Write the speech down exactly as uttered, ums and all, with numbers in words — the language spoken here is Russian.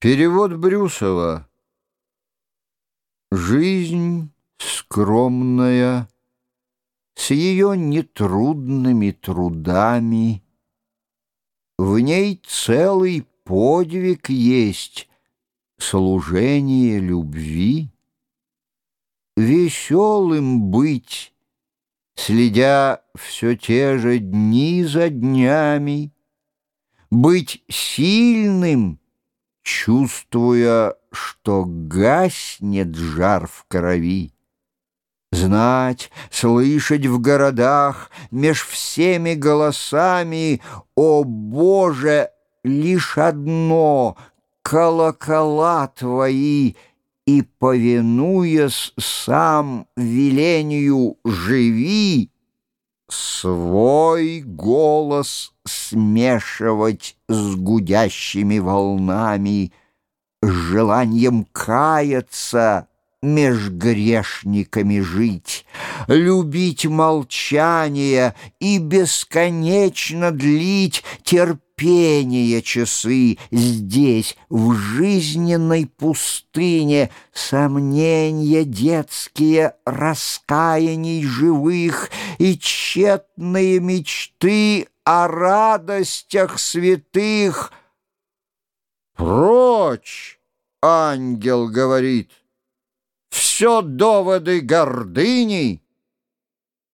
Перевод Брюсова. Жизнь скромная, с ее нетрудными трудами, в ней целый подвиг есть — служение любви. Веселым быть, следя все те же дни за днями, быть сильным, чувствуя, что гаснет жар в крови. Знать, слышать в городах меж всеми голосами: «О Боже, лишь одно — колокола Твои!» И, повинуясь сам велению «живи», свой голос смешивать с гудящими волнами, с желанием каяться, меж грешниками жить, любить молчание и бесконечно длить терпение часы здесь, в жизненной пустыне, сомнения детские, раскаяний живых и тщетные мечты о радостях святых. «Прочь!» — ангел говорит. «Все доводы гордыни,